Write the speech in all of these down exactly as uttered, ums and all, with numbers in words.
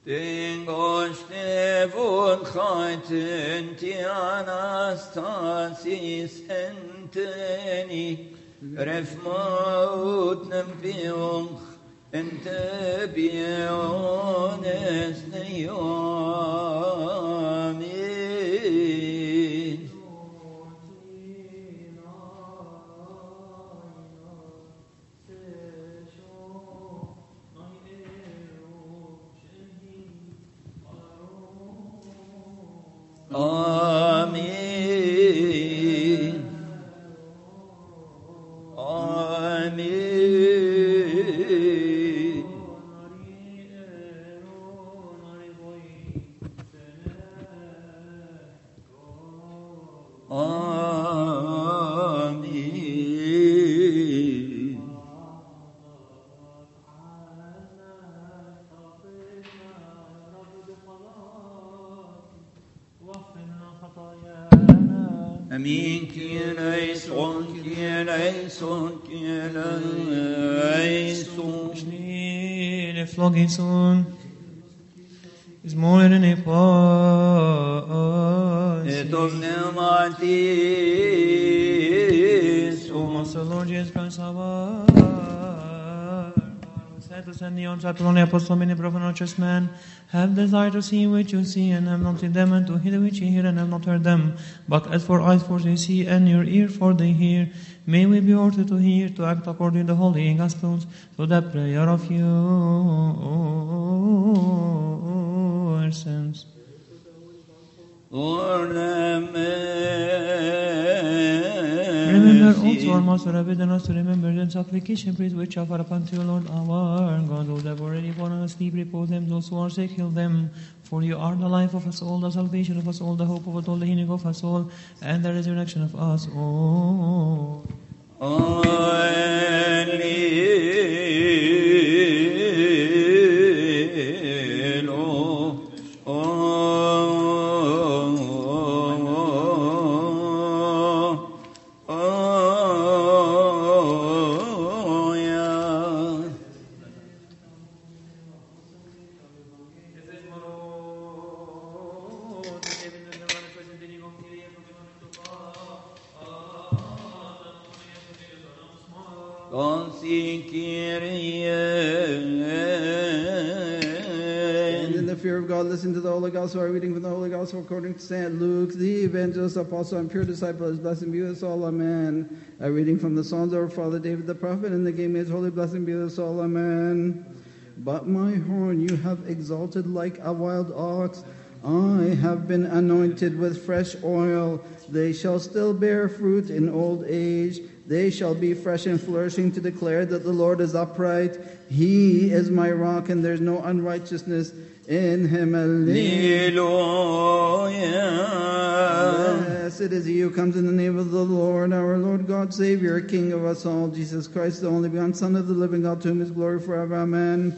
Den goshte von chaiten ti anastasis enteni refmaut nem pionch ente piones neomin. Amen. Amen. Amen. Amin kieleison, kieleison, kieleison. Schnee, flogison, is more than a pause. Et omnematis, O Master Lord Jesus Christ, our disciples and the disciples only apostle, many prophet, not just men, have desired to see which you see, and have not seen them, and to hear which you hear, and have not heard them. But as for eyes, for they see, and your ear, for they hear, may we be ordered to hear, to act according to the holy Gospels, to the prayer of your sins. Lord, have Remember also mercy. our Master have bidden us to remember the supplication prayers which offer upon to you, Lord our God, those that have already fallen asleep, repose them, those who are sick, heal them. For you are the life of us all, the salvation of us all, the hope of us all, the healing of us all, and the resurrection of us all. And in the fear of God, listen to the Holy Gospel. Our reading from the Holy Gospel according to Saint Luke, the evangelist, apostle, and pure disciple. His blessing be with us all. Amen. A reading from the Psalms of our Father David the prophet, and the game is holy blessing be with us all. Amen. But my horn you have exalted like a wild ox. I have been anointed with fresh oil. They shall still bear fruit in old age. They shall be fresh and flourishing to declare that the Lord is upright. He is my rock, and there's no unrighteousness in him. Hallelujah. Blessed is he who comes in the name of the Lord, our Lord God, Savior, King of us all, Jesus Christ, the only begotten Son of the living God, to whom is glory forever. Amen.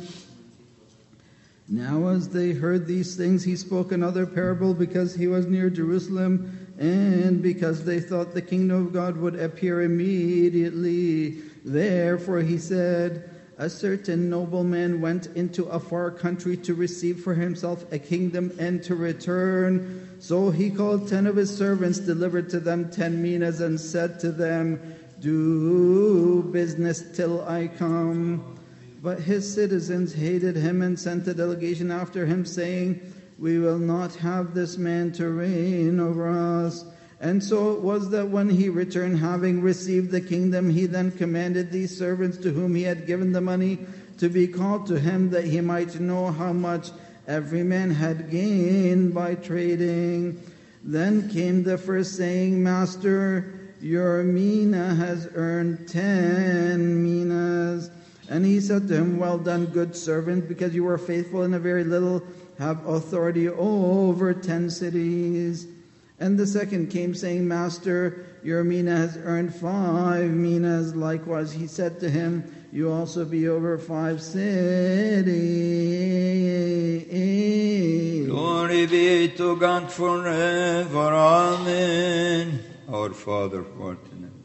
Now as they heard these things, he spoke another parable, because he was near Jerusalem, and because they thought the kingdom of God would appear immediately. Therefore he said, a certain nobleman went into a far country to receive for himself a kingdom and to return. So he called ten of his servants, delivered to them ten minas, and said to them, do business till I come. But his citizens hated him and sent a delegation after him, saying, we will not have this man to reign over us. And so it was that when he returned, having received the kingdom, he then commanded these servants to whom he had given the money to be called to him, that he might know how much every man had gained by trading. Then came the first, saying, Master, your mina has earned ten minas. And he said to him, well done, good servant, because you were faithful in a very little, have authority over ten cities. And the second came, saying, Master, your mina has earned five minas. Likewise he said to him, you also be over five cities. Glory be to God forever. Amen. Our Father, who art in heaven.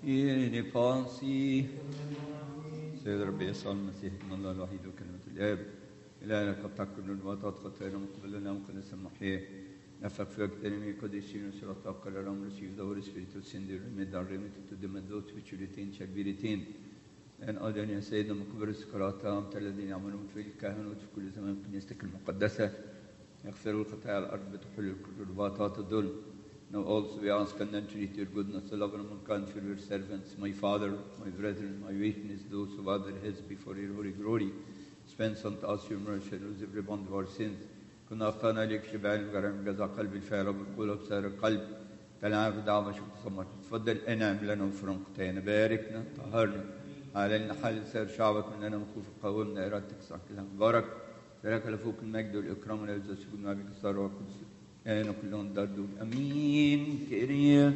إيني بانسي سيد ربي يسوع المسيح من الله الوحيد وكلمة الآب إلهنا قد تكون الوطاط خطايانا مقبلنا مقدسا محياه نفق في وقت enemy codici non sarà toccare l'uomo receive the Holy Spirit to send the remedy and remedy to the medot which you retain shall be retained لأن أدنى يا سيدنا مقبر السكرات أمت الذين يعملون في الكهنوت في كل زمان كنيستك المقدسة يغفروا الخطايا الأرض بتحل الرباطات الظلم. Now also we ask and entreat your goodness, the love and mankind for your servants, my father, my brethren, my witness, those who bow their heads before your holy glory. Dispense unto us your mercy and lose every bond of our sins. كنا أخطأنا لك شبع الجرم جزع قلب الفعل بالقول وبسار القلب تلعب دعوة شوف تصمت تفضل انعم لنا وفرن خطايانا باركنا طهرنا علينا حل سير شعبك مننا مخوف قومنا إرادتك صح كلام بارك لك لفوق المجد والإكرام والعزة والسجود مع بك الصار والقدس كانوا كلهم دردون أمين كريا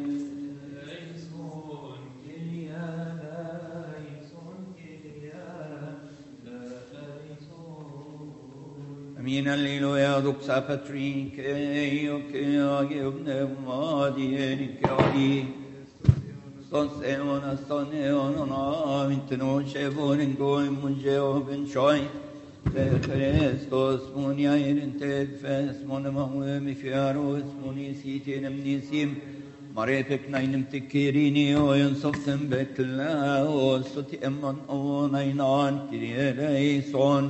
أمين الليلويا دوكسا باتريك أيوكي أجيبنا مادي كاري صنص إيوانا صن إيوانا نامين تنوشيبون إنقوي منجيو بن شوي Christos munia irente fes monama mi fiaros muni sitin amnisim marepek nainem tekirini o yansoftem betla o soti emman o nainan kirieleison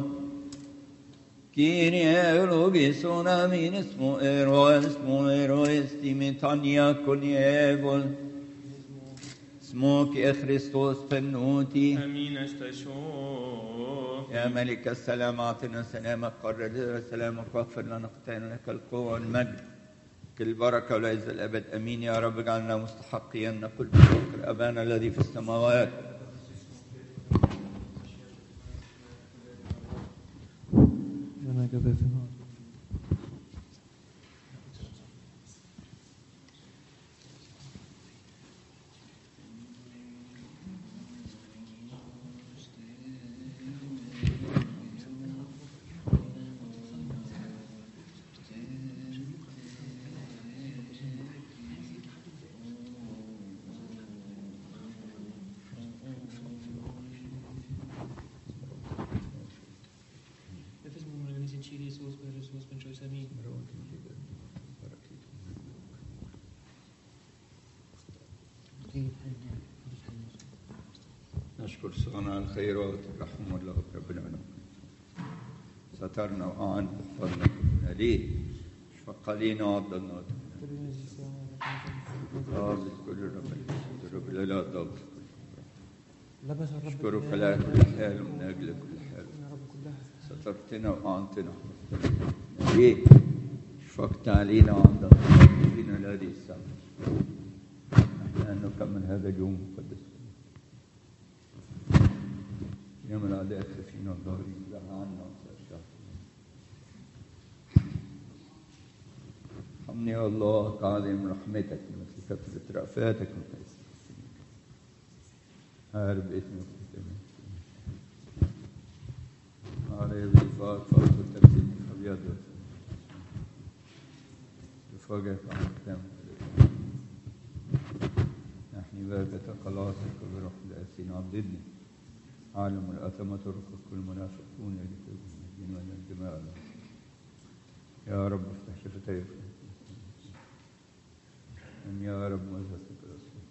kirielogison amin ismo ero ismo ero estimitania konievol اسمك يا خريستوس فنوتي امين استشهد يا ملك السلام اعطنا سلامك قرر سلامك واغفر لنا خطايانا لك القوه والمجد كل بركه والعز الابد امين يا رب اجعلنا مستحقين نقول بشكر ابانا الذي في السماوات نشكر صانع الخيرات الرحمة الله رب العالمين سترنا وأعنا فضلك ليه شفق علينا وعضلنا ضابط كل رب رب الإله ضابط نشكرك على كل حال ومن أجل كل حال سترتنا وأعنتنا ليه شفقت علينا وعضلنا فينا لهذه الساعة نحن نكمل هذا اليوم المقدس يوم العداء فينا الظهري زرع عنا وسأشتاق حمني يا الله كعظيم رحمتك مثل كثرة رأفاتك هارب اسمك علي بيفاق فاق التمثيل أبيض بفاقة عن التام نحن بابة خلاصك بروح الأسين عبددني عالم الأثمة تركض كل منافقون يجتهدون من الدماء يا رب افتح شفتيك أم يا رب مزهتك رسول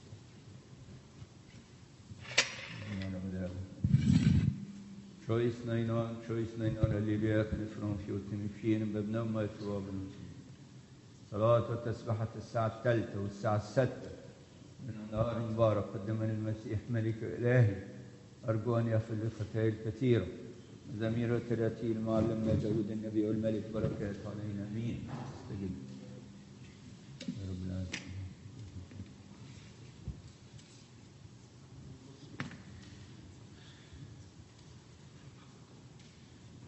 يا رب دعوة شويس نينان شويس نينان اللي بيأكل فرنسي وتمشين ببنو ما يتوابن صلاة وتسبحة الساعة الثالثة والساعة الستة من النهار المبارك قدمنا المسيح ملك إلهي أرجو أن يغفر لي الخطايا الكثيرة زمير تراتيل معلمنا داود النبي والملك بركات علينا آمين استجب يا رب العالمين